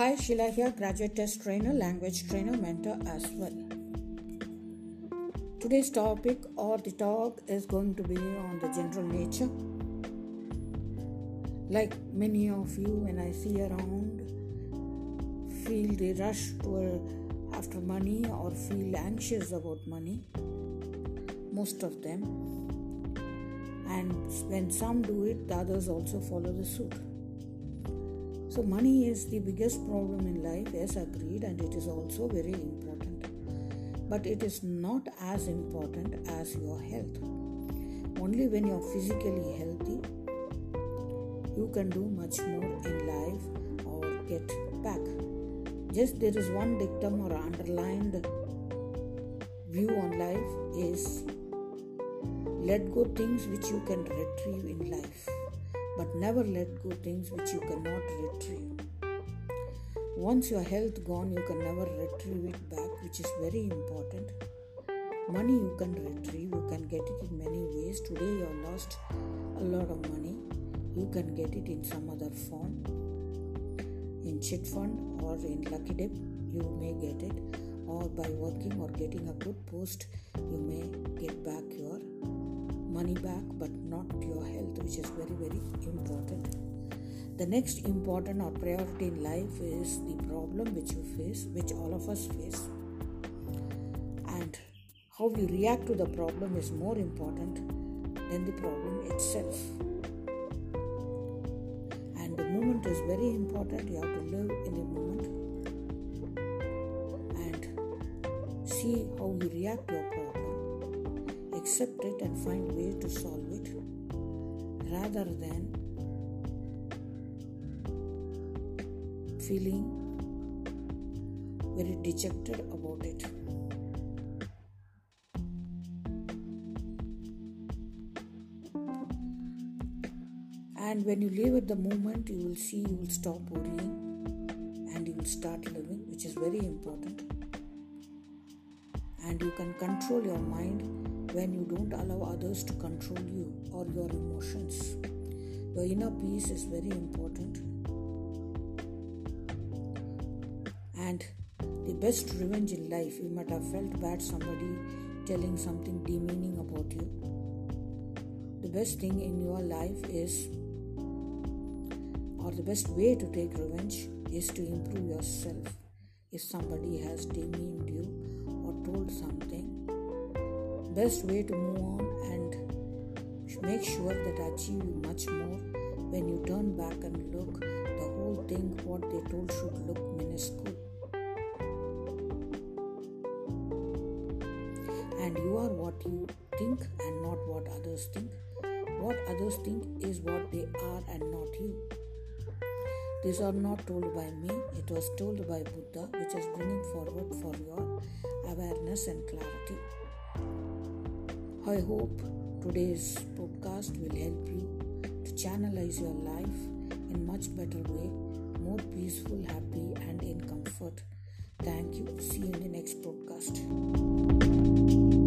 Hi, Sheila here, graduate test trainer, language trainer, mentor as well. Today's topic or the talk is going to be on the general nature. Like many of you, when I see around, feel the rush after money or feel anxious about money, most of them. And when some do it, the others also follow the suit. So money is the biggest problem in life, yes, agreed, and it is also very important. But it is not as important as your health. Only when you are physically healthy, you can do much more in life or get back. Just there is one dictum or underlined view on life is let go things which you can retrieve in life. But never let go things which you cannot retrieve. Once your health gone, you can never retrieve it back, which is very important. Money you can retrieve, you can get it in many ways. Today you have lost a lot of money. You can get it in some other form. In chit fund or in lucky dip, you may get it. Or by working or getting a good post, you may get back your money back, but not your health, which is very, very important. The next important or priority in life is the problem which you face, which all of us face. And how we react to the problem is more important than the problem itself. And the moment is very important. You have to live in the moment and see how you react to a problem. Accept it and find way to solve it rather than feeling very dejected about it. And when you live at the moment, you will stop worrying and you will start living, which is very important. And you can control your mind when you don't allow others to control you or your emotions. Your inner peace is very important. And the best revenge in life, you might have felt bad somebody telling something demeaning about you. The best thing in your life is, or the best way to take revenge is to improve yourself. If somebody has demeaned you or told something, best way to move on and make sure that achieve you much more when you turn back and look, the whole thing what they told should look minuscule. And you are what you think and not what others think. What others think is what they are and not you. These are not told by me, it was told by Buddha, which is bringing forward for your awareness and clarity. I hope today's podcast will help you to channelize your life in much better way, more peaceful, happy and in comfort. Thank you. See you in the next podcast.